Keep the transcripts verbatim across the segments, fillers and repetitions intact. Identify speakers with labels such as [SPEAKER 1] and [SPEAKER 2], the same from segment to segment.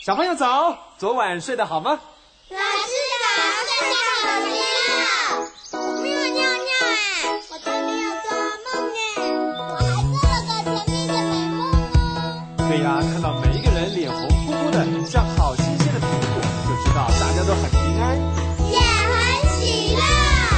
[SPEAKER 1] 小朋友早，昨晚睡得好吗？
[SPEAKER 2] 老师早，睡觉好觉。我没有尿尿哎，我才没有做梦哎，我还做了个甜蜜的美梦哦。
[SPEAKER 1] 对呀，看到每一个人脸红扑扑的，像好新鲜的苹果，就知道大家都很平安，
[SPEAKER 2] 也很喜乐。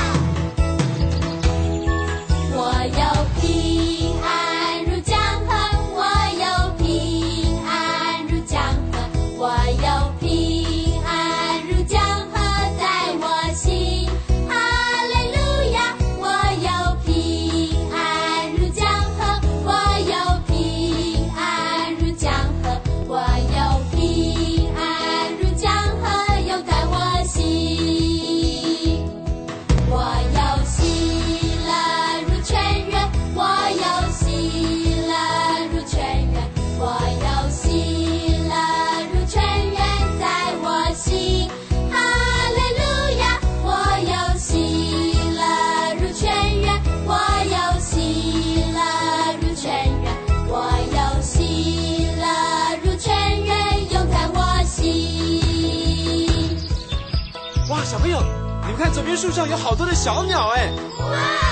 [SPEAKER 2] 我有平安如江河，我有平安如江河，我有平安如江河在我心。哈利路亚！我有平安如江河，我有平安如江河，我有平安如江河涌在我心。我有喜乐如泉源，我有喜乐如泉源，我有喜乐如泉源在我心。哈利路亚！我有喜乐如泉源，我有喜乐如泉源，我有喜乐如泉源涌在我心。
[SPEAKER 1] 哇，小朋友，你们看左边树上有好多的小鸟哎！
[SPEAKER 2] 哇！